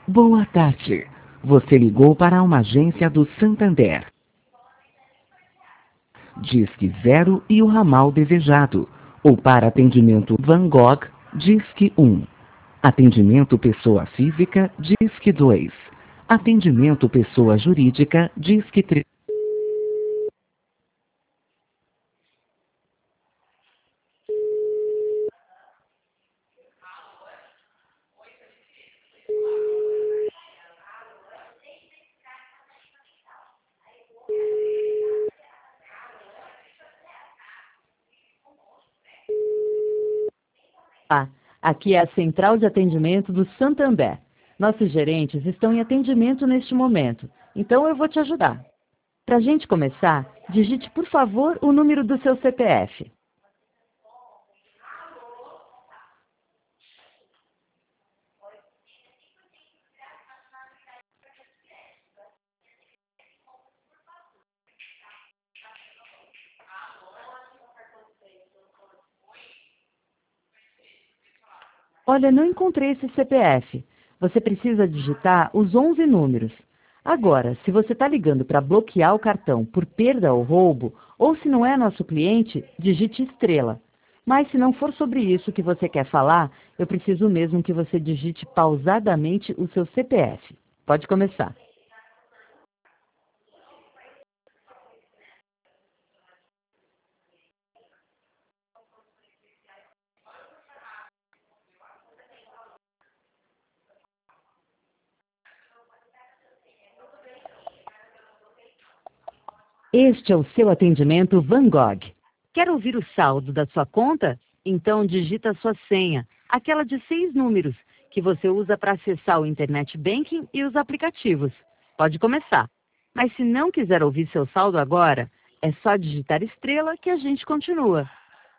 Boa tarde. Você ligou para uma agência do Santander. Disque 0 e o ramal desejado. Ou para atendimento Van Gogh, Disque 1. Atendimento pessoa física, Disque 2. Atendimento pessoa jurídica, Disque 3. Aqui é a central de atendimento do Santander. Nossos gerentes estão em atendimento neste momento, então eu vou te ajudar. Para a gente começar, digite, por favor, o número do seu CPF. Olha, não encontrei esse CPF. Você precisa digitar os 11 números. Agora, se você está ligando para bloquear o cartão por perda ou roubo, ou se não é nosso cliente, digite estrela. Mas se não for sobre isso que você quer falar, eu preciso mesmo que você digite pausadamente o seu CPF. Pode começar. Este é o seu atendimento Van Gogh. Quer ouvir o saldo da sua conta? Então digita a sua senha, aquela de 6 números, que você usa para acessar o Internet Banking e os aplicativos. Pode começar. Mas se não quiser ouvir seu saldo agora, é só digitar estrela que a gente continua.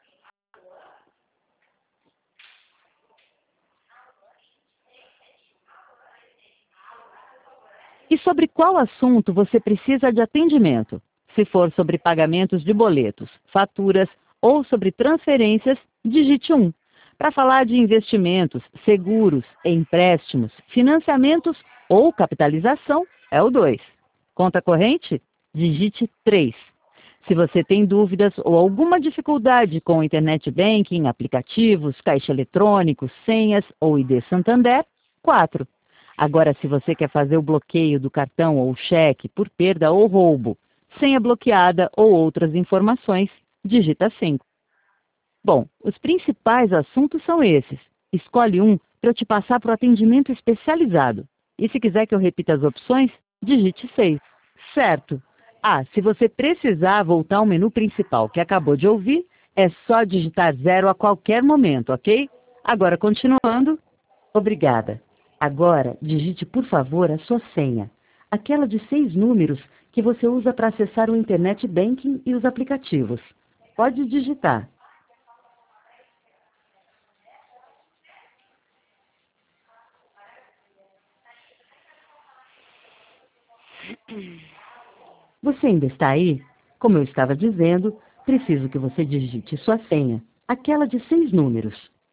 E sobre qual assunto você precisa de atendimento? Se for sobre pagamentos de boletos, faturas ou sobre transferências, digite 1. Para falar de investimentos, seguros, empréstimos, financiamentos ou capitalização, é o 2. Conta corrente? Digite 3. Se você tem dúvidas ou alguma dificuldade com o Internet Banking, aplicativos, caixa eletrônico, senhas ou ID Santander, 4. Agora, se você quer fazer o bloqueio do cartão ou cheque por perda ou roubo, senha bloqueada ou outras informações, digita 5. Bom, os principais assuntos são esses. Escolhe um para eu te passar para o atendimento especializado. E se quiser que eu repita as opções, digite 6. Certo. Se você precisar voltar ao menu principal que acabou de ouvir, é só digitar 0 a qualquer momento, ok? Agora, continuando. Obrigada. Agora, digite, por favor, a sua senha. Aquela de 6 números que você usa para acessar o Internet Banking e os aplicativos. Pode digitar. Você ainda está aí? Como eu estava dizendo, preciso que você digite sua senha. Aquela de 6 números.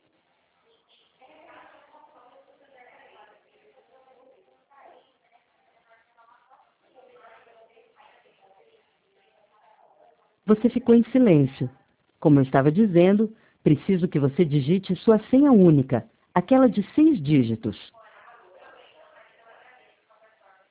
Você ficou em silêncio. Como eu estava dizendo, preciso que você digite sua senha única, aquela de 6 dígitos.